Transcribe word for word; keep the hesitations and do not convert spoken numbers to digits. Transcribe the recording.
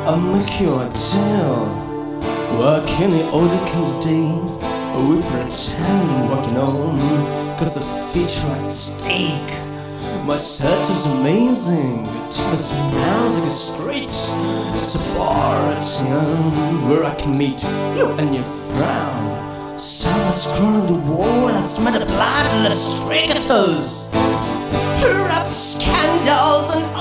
I'll make you a deal. Working the older candidate, we pretend we're working on, cause the future at stake. My set is amazing, it smells like a street. It's a bar at the end where I can meet you and your frown. Someone's scrolling the wall, I smell the blood and the strictures. Rap scandals and